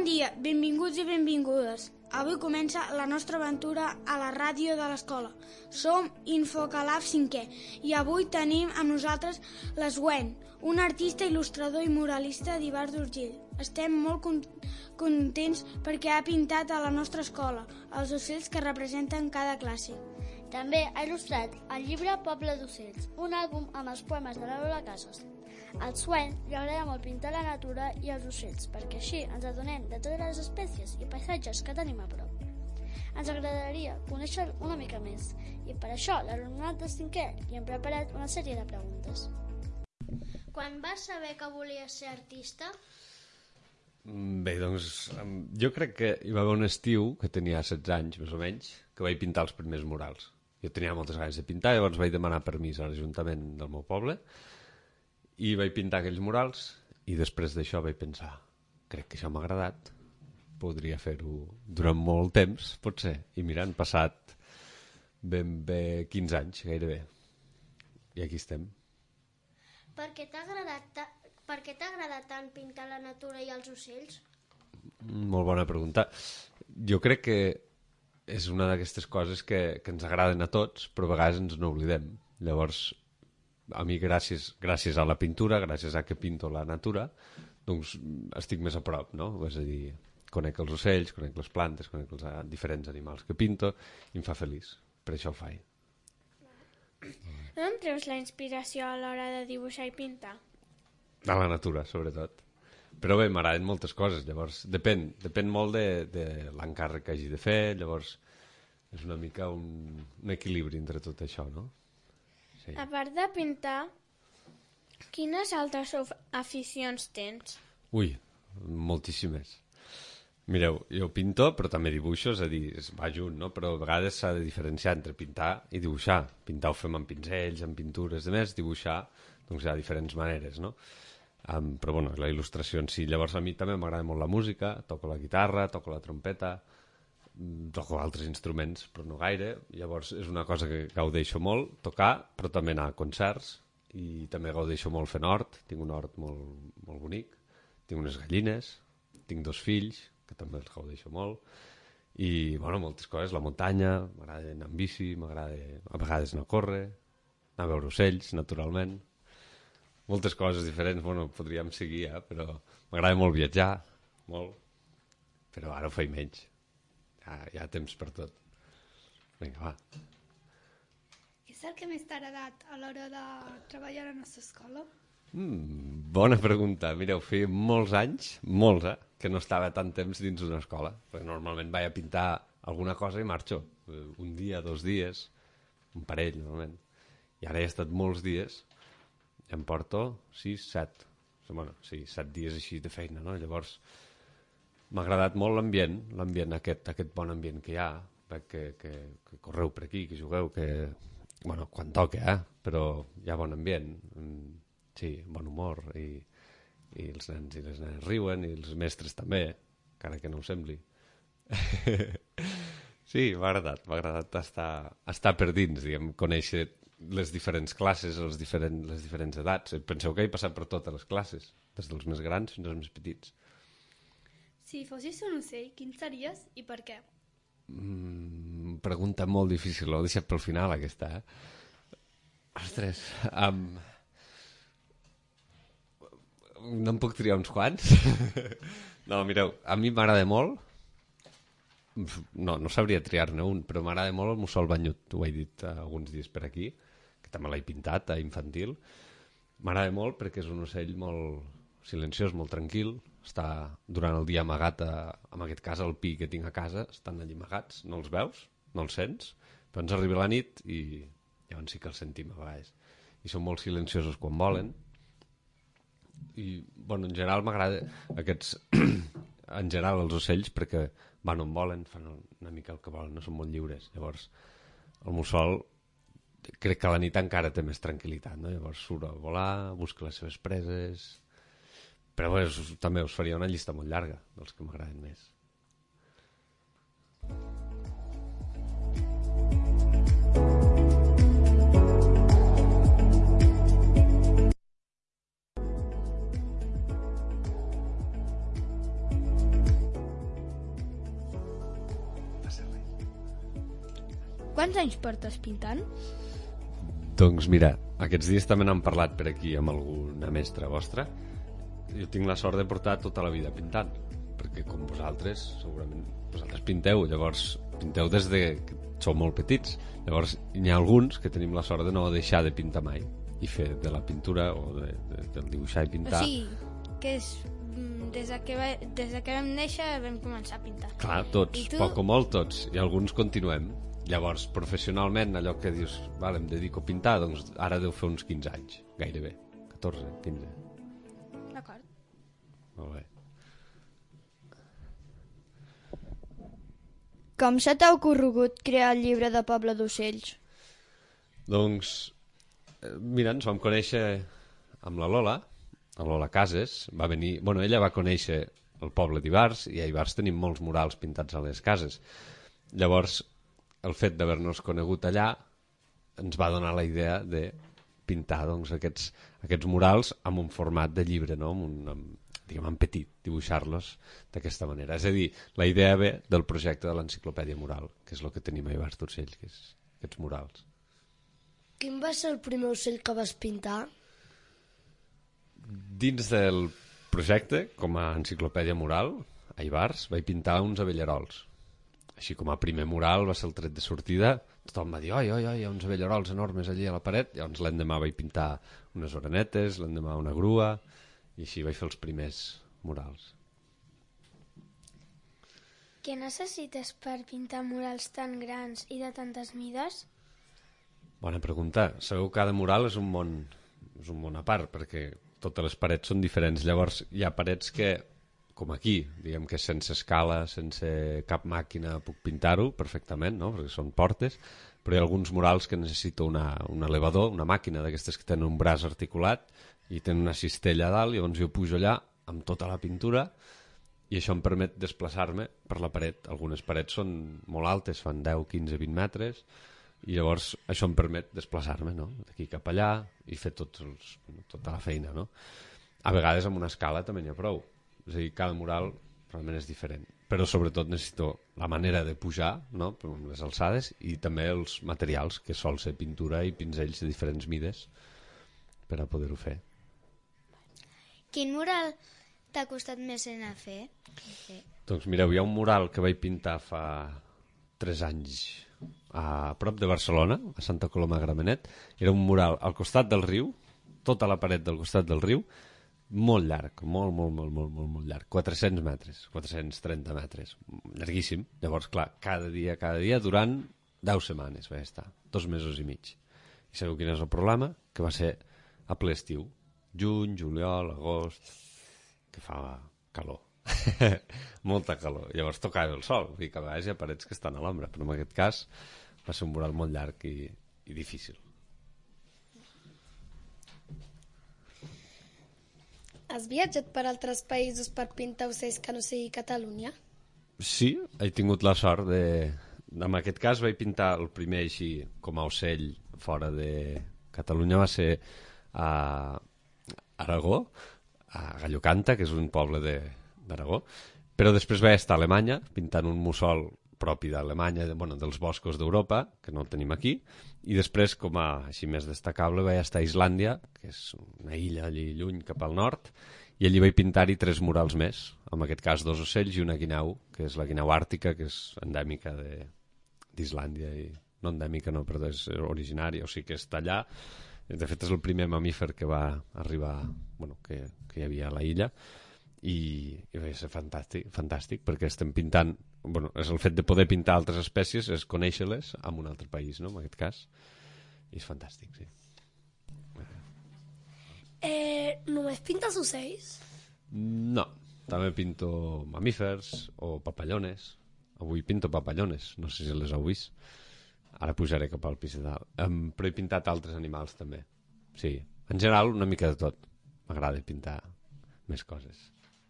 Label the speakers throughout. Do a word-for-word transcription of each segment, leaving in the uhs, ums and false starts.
Speaker 1: dia, benvinguts i benvingudes. Avui comença la nostra aventura a la ràdio de l'escola. Som Infocalaf cinquè i avui tenim amb nosaltres la Swen, un artista, il·lustrador i muralista d'Ivars d'Urgell. Estem molt contents perquè ha pintat a la nostra escola els ocells que representen cada classe.
Speaker 2: També ha il·lustrat el llibre Poble d'Ocells, un àlbum amb els poemes de Laura Casas. Al Swen li agrada molt pintar la natura i els ocells, perquè així ens adonem de totes les espècies i paisatges que tenim a prop. Ens agradaria conèixer una mica més, i per això l'alumnat de cinquè li hem preparat una sèrie de preguntes. Quan vas saber que volies ser artista?
Speaker 3: Bé, doncs, jo crec que hi va haver un estiu, que tenia setze anys, més o menys, que vaig pintar els primers murals. Jo tenia moltes ganes de pintar, llavors vaig demanar permís a l'Ajuntament del meu poble, i vaig pintar aquells murals i després d'això vaig pensar, crec que això m'ha agradat, podria fer-ho durant molt temps, potser. I mira, han passat ben bé quinze anys, gairebé. I aquí estem.
Speaker 2: Per què t'ha agradat, per què t'ha agradat tant pintar la natura i els ocells?
Speaker 3: Molt bona pregunta. Jo crec que és una d'aquestes coses que, que ens agraden a tots, però a vegades ens n'oblidem. Llavors, a mi gràcies, gràcies a la pintura, gràcies a que pinto la natura, doncs estic més a prop, no? És a dir, conec els ocells, conec les plantes, conec els diferents animals que pinto i em fa feliç, per això ho faig.
Speaker 4: D'on treus la inspiració a l'hora de dibuixar i pintar?
Speaker 3: De la natura, sobretot. Però bé, m'agraden moltes coses, llavors depèn, depèn molt de, de l'encàrrec que hagi de fer, llavors és una mica un, un equilibri entre tot això, no? Sí.
Speaker 4: A part de pintar, quines altres aficions tens?
Speaker 3: Ui, moltíssimes. Mireu, jo pinto, però també dibuixo, és a dir, es va junt, no? Però a vegades s'ha de diferenciar entre pintar i dibuixar. Pintar ho fem amb pinzells, amb pintures, a més, dibuixar, doncs hi ha diferents maneres, no? Um, però, bueno, la il·lustració en si. Llavors, a mi també m'agrada molt la música, toco la guitarra, toco la trompeta, toco altres instruments, però no gaire. Llavors és una cosa que gaudeixo molt, tocar, però també anar a concerts, i també gaudeixo molt fent hort, tinc un hort molt, molt bonic, tinc unes gallines, tinc dos fills, que també els gaudeixo molt, i, bueno, moltes coses, la muntanya, m'agrada anar amb bici, m'agrada a vegades anar a córrer, anar a veure ocells, naturalment, moltes coses diferents, bueno, podríem seguir, eh? Però m'agrada molt viatjar, molt, però ara ho faig menys. Ja, hi ha temps per tot. Vinga, va.
Speaker 5: Què és el que més t'ha agradat a l'hora de treballar a la nostra escola?
Speaker 3: Mm, bona pregunta. Mireu, feia molts anys, molts, eh, que no estava tant temps dins d'una escola. Perquè normalment vaig a pintar alguna cosa i marxo. Un dia, dos dies, un parell, normalment. I ara he estat molts dies, i em porto sis, set. Bueno, sí, set dies així de feina, no? Llavors, m'ha agradat molt l'ambient, l'ambient aquest, aquest bon ambient que hi ha, que, que, que correu per aquí, que jugueu, que, bueno, quan toca, eh? Però hi ha bon ambient, sí, bon humor, i, i els nens i les nenes riuen, i els mestres també, encara que no ho sembli. Sí, m'ha agradat, m'ha agradat estar, estar per dins, diguem, conèixer les diferents classes, les diferents, les diferents edats. Penseu que he passat per totes les classes, des dels més grans fins als més petits.
Speaker 5: Si fossis un ocell, quin series i per què?
Speaker 3: Mm, pregunta molt difícil, l'ho he deixat pel final, aquesta, eh? Ostres, um... no em puc triar uns quants? No, mireu, a mi m'agrada molt, no, no sabria triar-ne un, però m'agrada molt el mussol banyut, ho he dit uh, alguns dies per aquí, que també l'he pintat a infantil. M'agrada molt perquè és un ocell molt silenciós, molt tranquil, està durant el dia amagat, a, en aquest cas el pi que tinc a casa, estan allà amagats, no els veus, no els sents, però ens arriba la nit i llavors sí que els sentim a vegades. I són molt silenciosos quan volen. I, bueno, en general m'agrada aquests, en general els ocells, perquè van on volen, fan una mica el que volen, no són molt lliures. Llavors, el mussol crec que a la nit encara té més tranquil·litat, no? Llavors surt a volar, busca les seves preses. Però bé, us, també us faria una llista molt llarga dels que m'agraden més.
Speaker 4: Quants anys portes pintant?
Speaker 3: Doncs mira, aquests dies també n'han parlat per aquí amb alguna mestra vostra. Jo tinc la sort de portar tota la vida pintant, perquè com vosaltres, segurament vosaltres pinteu, llavors pinteu des de que sou molt petits. Llavors n'hi ha alguns que tenim la sort de no deixar de pintar mai i fer de la pintura o de, de, del dibuixar i pintar.
Speaker 4: O sigui, que és, mm, des de que, va, des de que vam néixer vam començar a pintar.
Speaker 3: Clar, tots,
Speaker 4: I tu?
Speaker 3: poc o molt tots, i alguns continuem. Llavors, professionalment, allò que dius, vale, em dedico a pintar, doncs ara deu fer uns quinze anys, gairebé, catorze, quinze.
Speaker 4: D'acord.
Speaker 3: Molt bé.
Speaker 6: Com se t'ha ocorregut crear el llibre de Poble d'Ocells?
Speaker 3: Doncs, eh, mira, ens vam conèixer amb la Lola, la Lola Cases, va venir, bueno, ella va conèixer el poble d'Ivars, i a Ivars tenim molts murals pintats a les cases. Llavors, el fet d'haver-nos conegut allà ens va donar la idea de pintar doncs, aquests, aquests murals amb un format de llibre, no? amb un, amb, diguem, en petit, dibuixar-los d'aquesta manera. És a dir, la idea ve del projecte de l'enciclopèdia mural, que és el que tenim a Ivars d'Ocells, que és aquests murals.
Speaker 7: Quin va ser el primer ocell que vas pintar?
Speaker 3: Dins del projecte, com a enciclopèdia mural, a Ivars, vaig pintar uns abellarols. Així com a primer mural va ser el tret de sortida, tothom va dir, oi, oi, oi, hi ha uns abellarols enormes allí a la paret. Llavors l'endemà vaig pintar unes orenetes, l'endemà una grua, i així vaig fer els primers murals.
Speaker 4: Què necessites per pintar murals tan grans i de tantes mides?
Speaker 3: Bona pregunta. Sabeu que cada mural és un món, és un món a part, perquè totes les parets són diferents. Llavors hi ha parets que, com aquí, diguem que sense escala, sense cap màquina puc pintar-ho perfectament, no? Perquè són portes, però hi ha alguns murals que necessito una, un elevador, una màquina d'aquestes que tenen un braç articulat i tenen una cistella a dalt, i llavors jo pujo allà amb tota la pintura i això em permet desplaçar-me per la paret. Algunes parets són molt altes, fan deu, quinze, vint metres, i llavors això em permet desplaçar-me, no? D'aquí cap allà i fer tots els, tota la feina, no? A vegades amb una escala també n'hi ha prou. És a dir, cada mural realment és diferent. Però sobretot necessito la manera de pujar, no? Amb les alçades, i també els materials, que sol ser pintura i pinzells de diferents mides per a poder-ho fer.
Speaker 2: Quin mural t'ha costat més anar a fer? Sí.
Speaker 3: Doncs mireu, hi ha un mural que vaig pintar fa tres anys a prop de Barcelona, a Santa Coloma de Gramenet. Era un mural al costat del riu, tota la paret del costat del riu, molt llarg, molt, molt, molt, molt, molt, molt llarg, quatre-cents metres, quatre-cents trenta metres, llarguíssim. Llavors, clar, cada dia, cada dia, durant deu setmanes va estar, dos mesos i mig. I sabeu quin és el problema? Que va ser a ple estiu, juny, juliol, agost, que fa calor, molta calor. Llavors tocava el sol, vull dir que a vegades hi ha parets que estan a l'ombra, però en aquest cas va ser un mural molt llarg i, i difícil.
Speaker 7: Has viatjat per altres països per pintar ocells que no sigui Catalunya?
Speaker 3: Sí, he tingut la sort de... En aquest cas vaig pintar el primer així com a ocell fora de Catalunya, va ser a Aragó, a Gallocanta, que és un poble d'Aragó, però després vaig estar a Alemanya pintant un mussol propi d'Alemanya, bueno, dels boscos d'Europa, que no el tenim aquí, i després, com a així més destacable, vaig estar a Islàndia, que és una illa allí lluny cap al nord, i allí vaig pintar-hi tres murals més, en aquest cas dos ocells i una guineu, que és la guineu àrtica, que és endèmica d'Islàndia, i no endèmica no, però és originària, o sigui que està allà. De fet, és el primer mamífer que va arribar, bueno, que, que hi havia a la illa, i, i va ser fantàstic, fantàstic, perquè estem pintant, bueno, és el fet de poder pintar altres espècies, és conèixer-les en un altre país, no?, en aquest cas, i és fantàstic, sí.
Speaker 7: Eh, només pintes ocells?
Speaker 3: No, també pinto mamífers o papallones. Avui pinto papallones, no sé si les heu vist. Ara pujaré cap al pis de dalt. Um, però he pintat altres animals també. Sí, en general una mica de tot. M'agrada pintar més coses.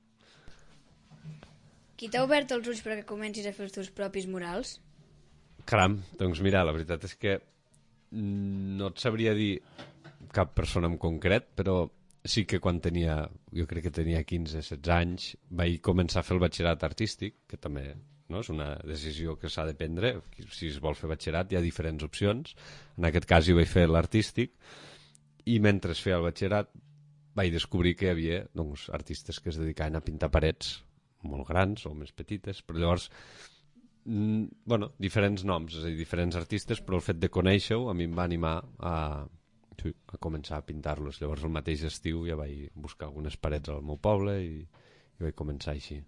Speaker 6: Qui t'ha obert els ulls perquè comencis a fer els teus propis murals?
Speaker 3: Caram, doncs mira, la veritat és que no et sabria dir cap persona en concret, però sí que quan tenia, jo crec que tenia quinze setze anys, vaig començar a fer el batxillerat artístic, que també no? És una decisió que s'ha de prendre. Si es vol fer batxillerat hi ha diferents opcions. En aquest cas jo vaig fer l'artístic i mentre es feia el batxillerat vaig descobrir que hi havia doncs, artistes que es dedicaven a pintar parets molt grans o més petites, però llavors mm, bueno, diferents noms, és a dir, diferents artistes, però el fet de conèixer-ho a mi em va animar a, sí, a començar a pintar-los. Llavors el mateix estiu ja vaig buscar algunes parets al meu poble i, i vaig començar així.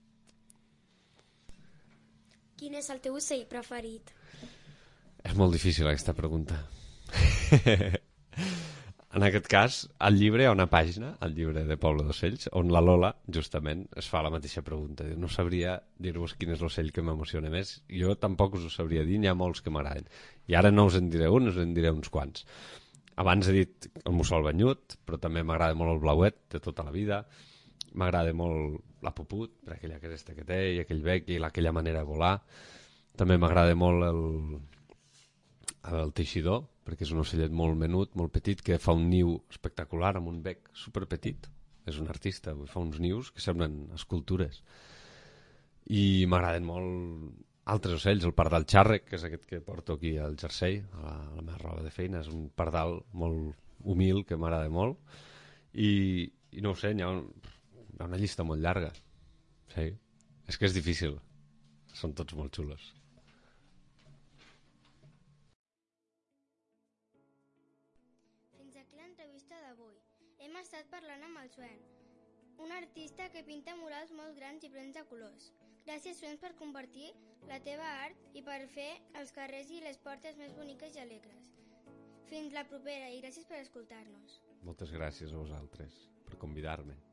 Speaker 4: Quin és el teu ocell preferit?
Speaker 3: És molt difícil aquesta pregunta. En aquest cas, al llibre hi ha una pàgina, al llibre de Poble d'Ocells, on la Lola, justament, es fa la mateixa pregunta. No sabria dir-vos quin és l'ocell que m'emociona més. Jo tampoc us ho sabria dir, n'hi ha molts que m'agraden. I ara no us en diré un, us en diré uns quants. Abans he dit el mussol banyut, però també m'agrada molt el blauet de tota la vida. M'agrada molt la puput, per aquella cresta que té, i aquell bec, i aquella manera de volar. També m'agrada molt el, el teixidor, perquè és un ocellet molt menut, molt petit, que fa un niu espectacular amb un bec superpetit. És un artista, fa uns nius que semblen escultures. I m'agraden molt altres ocells, el pardal xàrrec, que és aquest que porto aquí al jersei, a la, a la meva roba de feina. És un pardal molt humil, que m'agrada molt. I, i no ho sé, hi ha, un, hi ha una llista molt llarga. Sí. És que és difícil. Són tots molt xulos.
Speaker 8: Hem estat parlant amb el Suen, un artista que pinta murals molt grans i plens de colors. Gràcies, Suen, per compartir la teva art i per fer els carrers i les portes més boniques i alegres. Fins la propera i gràcies per escoltar-nos.
Speaker 3: Moltes gràcies a vosaltres per convidar-me.